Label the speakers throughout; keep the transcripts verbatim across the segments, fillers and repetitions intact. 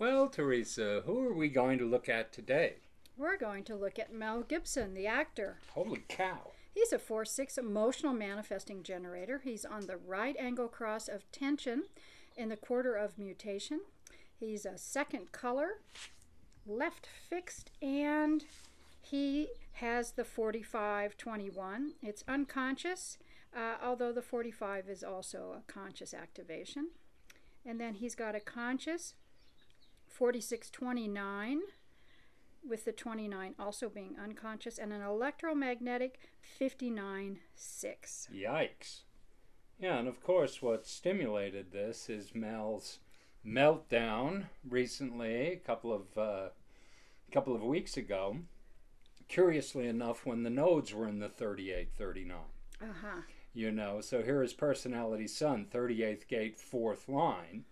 Speaker 1: Well, Teresa, who are we going to look at today?
Speaker 2: We're going to look at Mel Gibson, the actor.
Speaker 1: Holy cow.
Speaker 2: He's a four six emotional manifesting generator. He's on the right angle cross of tension in the quarter of mutation. He's a second color, left fixed, and he has the forty-five twenty-one. It's unconscious, uh, although the forty-five is also a conscious activation. And then he's got a conscious forty-six twenty-nine, with the twenty-nine also being unconscious, and an electromagnetic fifty-nine six.
Speaker 1: Yikes. Yeah, and of course what stimulated this is Mel's meltdown recently, a couple of uh, couple of weeks ago. Curiously enough, when the nodes were in the thirty-eight thirty-nine.
Speaker 2: Uh-huh.
Speaker 1: You know, so here is personality sun, thirty-eighth gate, fourth line,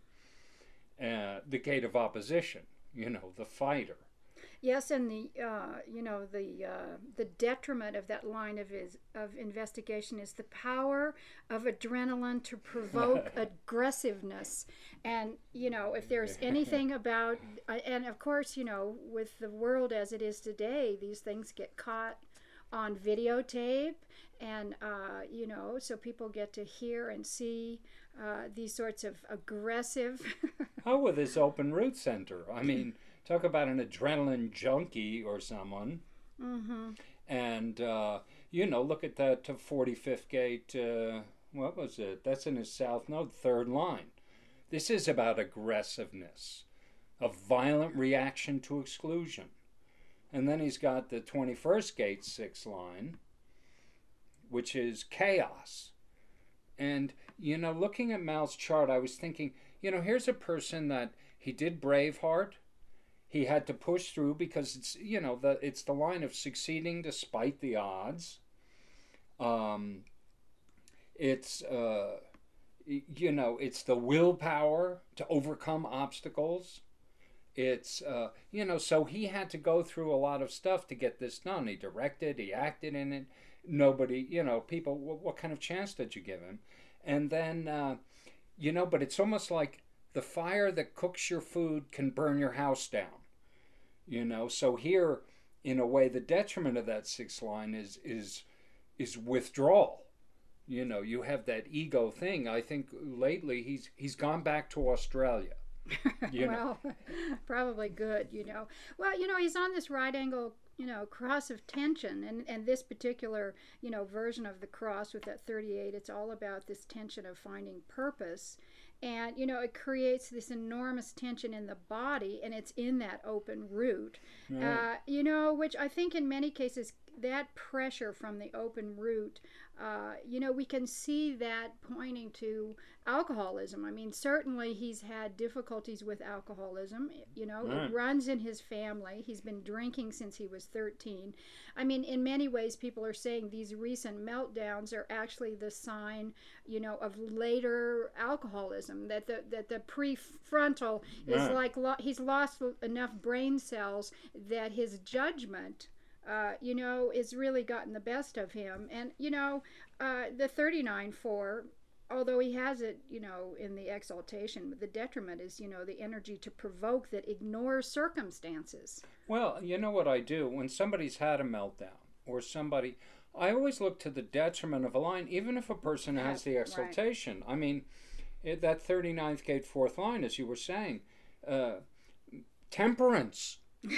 Speaker 1: uh, the gate of opposition, you know, the fighter.
Speaker 2: Yes, and the uh, you know the uh, the detriment of that line of his of investigation is the power of adrenaline to provoke aggressiveness. And you know, if there's anything about, uh, and of course, you know, with the world as it is today, these things get caught on videotape, and uh, you know, so people get to hear and see uh, these sorts of aggressive.
Speaker 1: Oh, with this open root center. I mean. Talk about an adrenaline junkie or someone.
Speaker 2: Mm-hmm.
Speaker 1: And, uh, you know, look at that uh, forty-fifth gate. Uh, what was it? That's in his south node, third line. This is about aggressiveness, a violent reaction to exclusion. And then he's got the twenty-first gate, sixth line, which is chaos. And, you know, looking at Mal's chart, I was thinking, you know, here's a person that he did Braveheart. He had to push through because it's, you know, the it's the line of succeeding despite the odds. Um, it's, uh, you know, it's the willpower to overcome obstacles. It's, uh, you know, so he had to go through a lot of stuff to get this done. He directed, he acted in it. Nobody, you know, people, what, what kind of chance did you give him? And then, uh, you know, but it's almost like the fire that cooks your food can burn your house down. You know, so here, in a way, the detriment of that sixth line is is is withdrawal. You know, you have that ego thing. I think lately he's he's gone back to Australia. You
Speaker 2: well,
Speaker 1: know.
Speaker 2: Probably good, you know. Well, you know, he's on this right angle, you know, cross of tension, and and this particular, you know, version of the cross with that thirty-eight, it's all about this tension of finding purpose. And, you know, it creates this enormous tension in the body, and it's in that open root,
Speaker 1: Right.
Speaker 2: uh, you know, which I think in many cases, that pressure from the open root, uh, you know, we can see that pointing to alcoholism. I mean, certainly he's had difficulties with alcoholism. You know,
Speaker 1: Right.
Speaker 2: It runs in his family. He's been drinking since he was thirteen. I mean, in many ways, people are saying these recent meltdowns are actually the sign, you know, of later alcoholism. That the that the prefrontal is
Speaker 1: Right.
Speaker 2: like lo- he's lost enough brain cells that his judgment. Uh, you know, is really gotten the best of him. And, you know, uh, the thirty-nine four, although he has it, you know, in the exaltation, the detriment is, you know, the energy to provoke that ignores circumstances.
Speaker 1: Well, you know what I do? When somebody's had a meltdown or somebody, I always look to the detriment of a line, even if a person has the
Speaker 2: Right.
Speaker 1: exaltation. I mean, it, that thirty-ninth gate, fourth line, as you were saying, uh, temperance.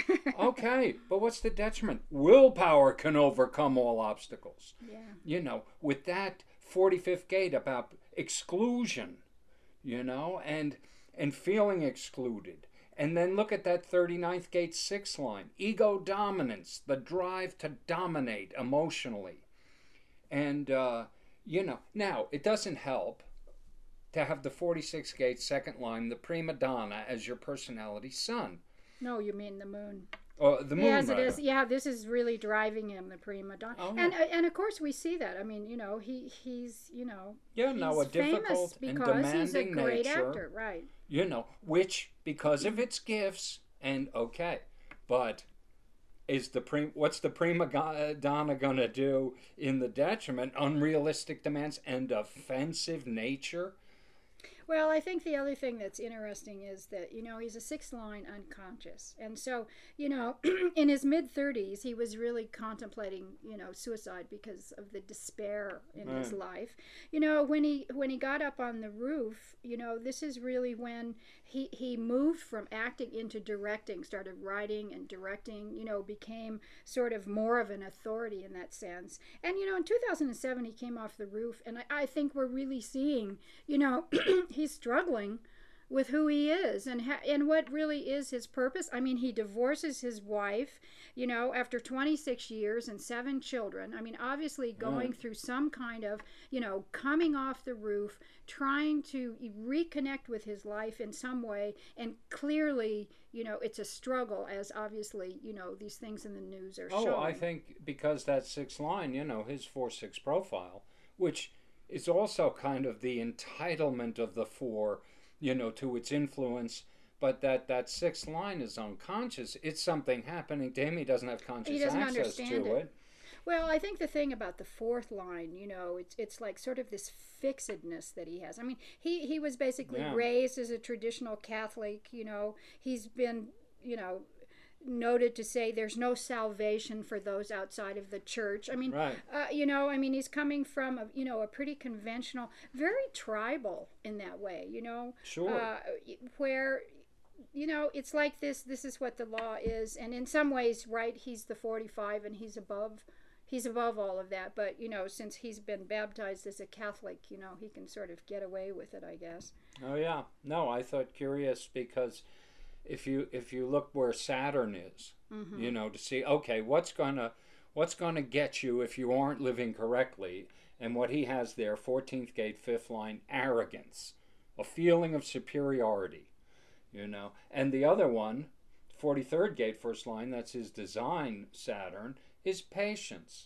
Speaker 1: Okay, but what's the detriment? Willpower can overcome all obstacles.
Speaker 2: Yeah.
Speaker 1: You know, with that forty-fifth gate about exclusion, you know, and and feeling excluded. And then look at that thirty-ninth gate, sixth line. Ego dominance, the drive to dominate emotionally. And, uh, you know, now, it doesn't help to have the forty-sixth gate, second line, the prima donna as your personality sun.
Speaker 2: No, you mean the moon.
Speaker 1: Oh, the moon.
Speaker 2: Yes, it
Speaker 1: rather.
Speaker 2: is. Yeah, this is really driving him, the prima donna.
Speaker 1: Oh,
Speaker 2: and
Speaker 1: yeah.
Speaker 2: and of course we see that. I mean, you know, he he's you know
Speaker 1: Yeah, no,
Speaker 2: he's
Speaker 1: a difficult
Speaker 2: famous
Speaker 1: and
Speaker 2: because he's a
Speaker 1: demanding
Speaker 2: great
Speaker 1: nature.
Speaker 2: actor, right?
Speaker 1: You know, which because of its gifts and okay, but is the pre what's the prima go- donna gonna do in the detriment? Unrealistic demands and offensive nature.
Speaker 2: Well, I think the other thing that's interesting is that, you know, he's a sixth line unconscious. And so, you know, in his mid thirties, he was really contemplating, you know, suicide because of the despair in
Speaker 1: Right.
Speaker 2: his life. You know, when he when he got up on the roof, you know, this is really when he he moved from acting into directing, started writing and directing, you know, became sort of more of an authority in that sense. And, you know, in two thousand seven, he came off the roof. And I, I think we're really seeing, you know, he's struggling with who he is and ha- and what really is his purpose. I mean, he divorces his wife, you know, after twenty-six years and seven children. I mean, obviously going
Speaker 1: Right.
Speaker 2: through some kind of, you know, coming off the roof, trying to reconnect with his life in some way, and clearly, you know, it's a struggle, as obviously, you know, these things in the news are
Speaker 1: Oh, I
Speaker 2: showing.
Speaker 1: think because that sixth line, you know, his four six profile, which is also kind of the entitlement of the four, you know, to its influence. But that that sixth line is unconscious. It's something happening to him. He doesn't have
Speaker 2: He
Speaker 1: conscious
Speaker 2: doesn't
Speaker 1: access
Speaker 2: understand
Speaker 1: to
Speaker 2: it.
Speaker 1: it.
Speaker 2: Well, I think the thing about the fourth line, you know, it's it's like sort of this fixedness that he has. I mean, he he was basically
Speaker 1: Yeah.
Speaker 2: raised as a traditional Catholic. You know, he's been, you know, noted to say there's no salvation for those outside of the church. I mean,
Speaker 1: Right.
Speaker 2: uh, you know, I mean, he's coming from a, you know, a pretty conventional, very tribal in that way. You know,
Speaker 1: Sure.
Speaker 2: uh, where you know, it's like this this is what the law is, and in some ways, right, he's the forty-five and he's above he's above all of that, but you know, since he's been baptized as a Catholic, you know, he can sort of get away with it, I guess.
Speaker 1: Oh yeah. No, I thought curious because if you if you look where Saturn is,
Speaker 2: Mm-hmm.
Speaker 1: you know, to see okay, what's gonna what's gonna get you if you aren't living correctly, and what he has there, fourteenth gate, fifth line, arrogance, a feeling of superiority, you know, and the other one, forty-third gate, first line, that's his design Saturn, is patience.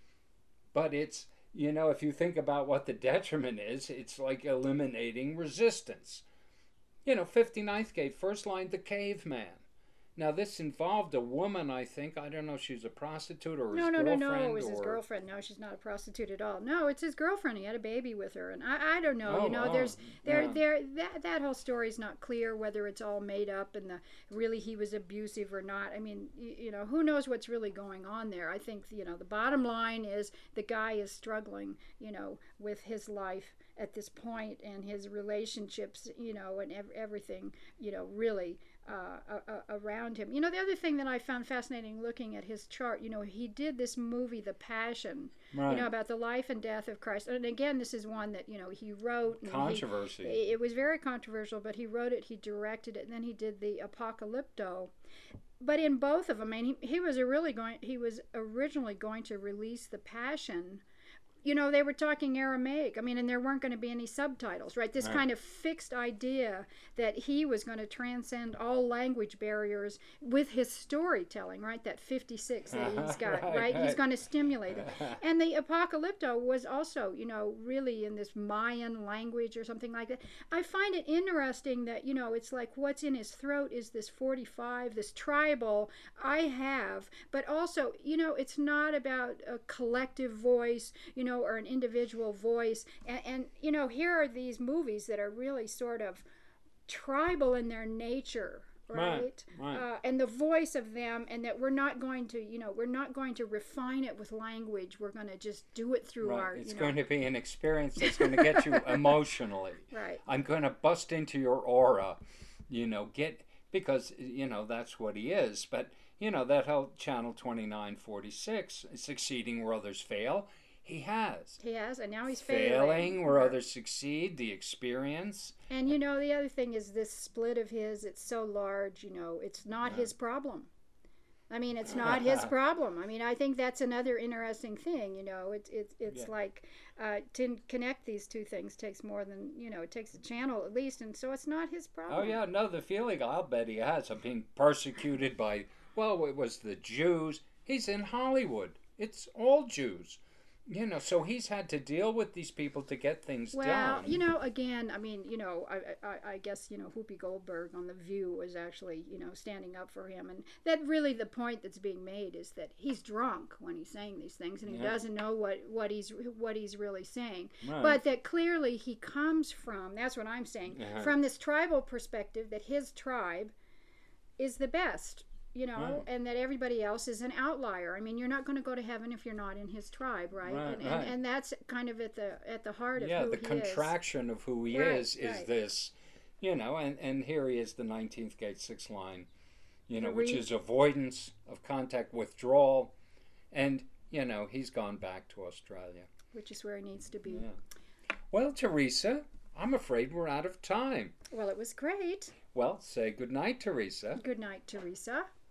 Speaker 1: But it's you know, if you think about what the detriment is, it's like eliminating resistance. You know, fifty-ninth gate, first line, the caveman. Now, this involved a woman, I think. I don't know if she's a prostitute or his
Speaker 2: No, no, no,
Speaker 1: girlfriend
Speaker 2: no. It was his
Speaker 1: or.
Speaker 2: girlfriend. No, she's not a prostitute at all. No, it's his girlfriend. He had a baby with her, and I, I don't know.
Speaker 1: Oh,
Speaker 2: You know,
Speaker 1: oh,
Speaker 2: there's there,
Speaker 1: yeah.
Speaker 2: there. That that whole story's not clear whether it's all made up and the really he was abusive or not. I mean, you, you know, who knows what's really going on there? I think you know the bottom line is the guy is struggling, you know, with his life at this point and his relationships, you know, and ev- everything, you know, really uh, uh, around him. You know, the other thing that I found fascinating looking at his chart, you know, he did this movie, The Passion,
Speaker 1: Right.
Speaker 2: you know, about the life and death of Christ. And again, this is one that, you know, he wrote. And
Speaker 1: Controversy.
Speaker 2: He, it was very controversial, but he wrote it, he directed it, and then he did the Apocalypto. But in both of them, I mean, he, he was a really going. He was originally going to release The Passion. You know, they were talking Aramaic. I mean, and there weren't going to be any subtitles, right? This
Speaker 1: Right.
Speaker 2: kind of fixed idea that he was going to transcend all language barriers with his storytelling, right? That fifty-six that he's got,
Speaker 1: Right,
Speaker 2: right? He's
Speaker 1: right.
Speaker 2: going to stimulate it. And the Apocalypto was also, you know, really in this Mayan language or something like that. I find it interesting that, you know, it's like what's in his throat is this forty-five, this tribal I have, but also, you know, it's not about a collective voice, you know, or an individual voice. And, and you know, here are these movies that are really sort of tribal in their nature, right?
Speaker 1: Right, right.
Speaker 2: Uh, and the voice of them, and that we're not going to, you know, we're not going to refine it with language. We're going to just do it through
Speaker 1: Right.
Speaker 2: our,
Speaker 1: It's
Speaker 2: you know,
Speaker 1: going to be an experience that's going to get you emotionally.
Speaker 2: right.
Speaker 1: I'm going to bust into your aura, you know, get because you know that's what he is. But you know that whole channel twenty-nine forty-six, succeeding where others fail. He has
Speaker 2: He has, and now he's
Speaker 1: failing
Speaker 2: failing.
Speaker 1: where others succeed. The experience.
Speaker 2: And you know, the other thing is this split of his. It's so large. You know, it's not
Speaker 1: Yeah.
Speaker 2: his problem. I mean, it's not his problem. I mean, I think that's another interesting thing. You know, it's it's it's
Speaker 1: Yeah.
Speaker 2: like uh, to connect these two things takes more than you know. It takes a channel at least, and so it's not his problem.
Speaker 1: Oh yeah, no, the feeling I'll bet he has of being persecuted by. Well, it was the Jews. He's in Hollywood. It's all Jews. You know, so he's had to deal with these people to get things
Speaker 2: Well,
Speaker 1: done.
Speaker 2: you know, again, I mean, you know, I, I, I guess, you know, Whoopi Goldberg on The View was actually, you know, standing up for him. And that really the point that's being made is that he's drunk when he's saying these things and he
Speaker 1: Yeah.
Speaker 2: doesn't know what, what he's what he's really saying.
Speaker 1: Right.
Speaker 2: But that clearly he comes from, that's what I'm saying,
Speaker 1: Uh-huh.
Speaker 2: from this tribal perspective that his tribe is the best. You know,
Speaker 1: Right.
Speaker 2: and that everybody else is an outlier. I mean, you're not going to go to heaven if you're not in his tribe, right?
Speaker 1: Right,
Speaker 2: and,
Speaker 1: right.
Speaker 2: and and that's kind of at the at the heart of
Speaker 1: yeah,
Speaker 2: who
Speaker 1: the
Speaker 2: he is.
Speaker 1: contraction of who he
Speaker 2: Right,
Speaker 1: is is
Speaker 2: right.
Speaker 1: this, you know, and, and here he is, the nineteenth gate, sixth line, you know,
Speaker 2: To
Speaker 1: which
Speaker 2: read-
Speaker 1: is avoidance of contact, withdrawal, and, you know, he's gone back to Australia.
Speaker 2: Which is where he needs to be.
Speaker 1: Yeah. Well, Teresa, I'm afraid we're out of time.
Speaker 2: Well, it was great.
Speaker 1: Well, say good night, Teresa.
Speaker 2: Good night, Teresa.